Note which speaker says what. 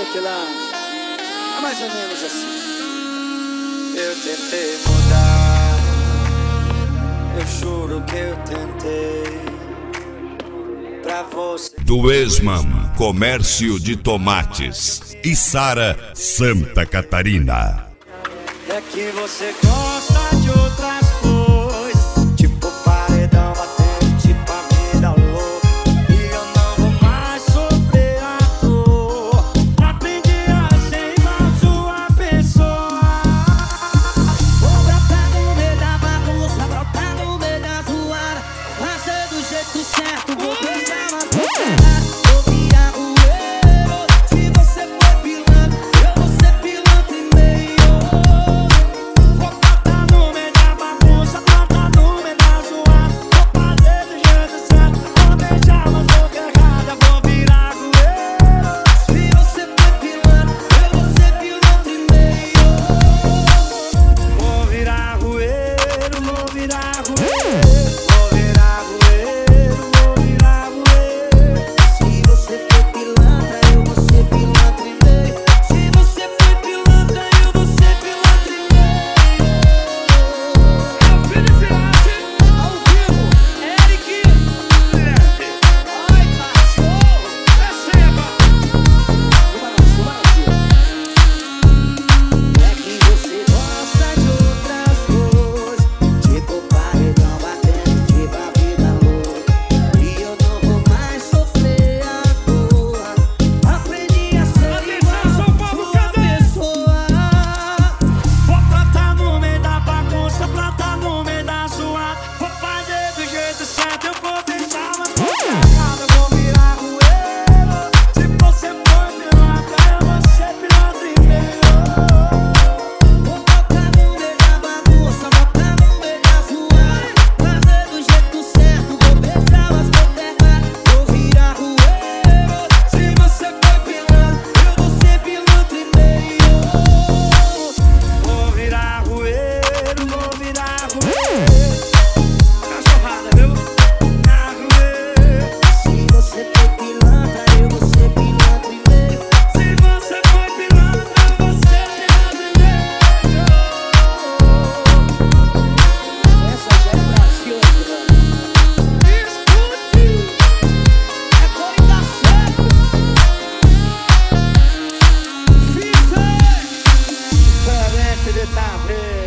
Speaker 1: Aquela... É mais ou menos assim. Eu tentei mudar, eu juro que eu tentei. Pra você.
Speaker 2: Do Esman Comércio de Tomates, Içara, Santa Catarina.
Speaker 1: É que você gosta de outras coisas, tipo paredão batendo, tipo a vida louca. E eu não vou mais sofrer à toa. Aprendi a ser igual sua pessoa.
Speaker 3: Vou brotar no meio da bagunça, brotar no meio da zoada, fazer do jeito certo, vou deixar uma coisa. Vou virar rueiro, se você for pilantra, eu vou ser pilantra e meio.
Speaker 1: Vou brotar no meio da bagunça, brotar no meio da zoada, vou fazer do jeito certo, vou beijar umas bocas erradas, vou virar rueiro.
Speaker 3: Se você for pilantra, eu vou ser pilantra e meio.
Speaker 1: Vou virar rueiro, vou virar rueiro, vou virar rueiro, vou virar rueiro.
Speaker 3: Se você for pilantra, eu vou ser pilantra e meio. Se você for pilantra, eu vou ser pilantra e meio. É o Felicidade, ao vivo, Eric. Ai, cachorro, receba. É que você gosta de outras coisas, tipo paredão batendo, tipo a vida louca. E eu não vou mais sofrer à toa. Aprendi a ser igual sua pessoa.
Speaker 1: Vou brotar no meio da bagunça, brotar no meio da zoada, vou fazer do jeito certo, eu vou deixar uma coisa errada, vou virar rueiro. Se você for pilantra, eu vou ser pilantra e meio.
Speaker 3: Vou botar no meio da bagunça, botar no meio da zoada, fazer do jeito certo, vou beijar as bocas erradas, vou virar rueiro. Se você for pilantra, eu vou ser pilantra e meio.
Speaker 1: Vou virar rueiro, vou virar rueiro. Cachorrada, viu? Virar rueiro.
Speaker 3: Se você for pilantra, eu vou ser pilantra e meio.
Speaker 1: Se você for pilantra, eu vou ser pilantra e meio.
Speaker 3: Essa já é Brasil, mano. Escute, é Corica certo.
Speaker 1: Diferente de tá vendo.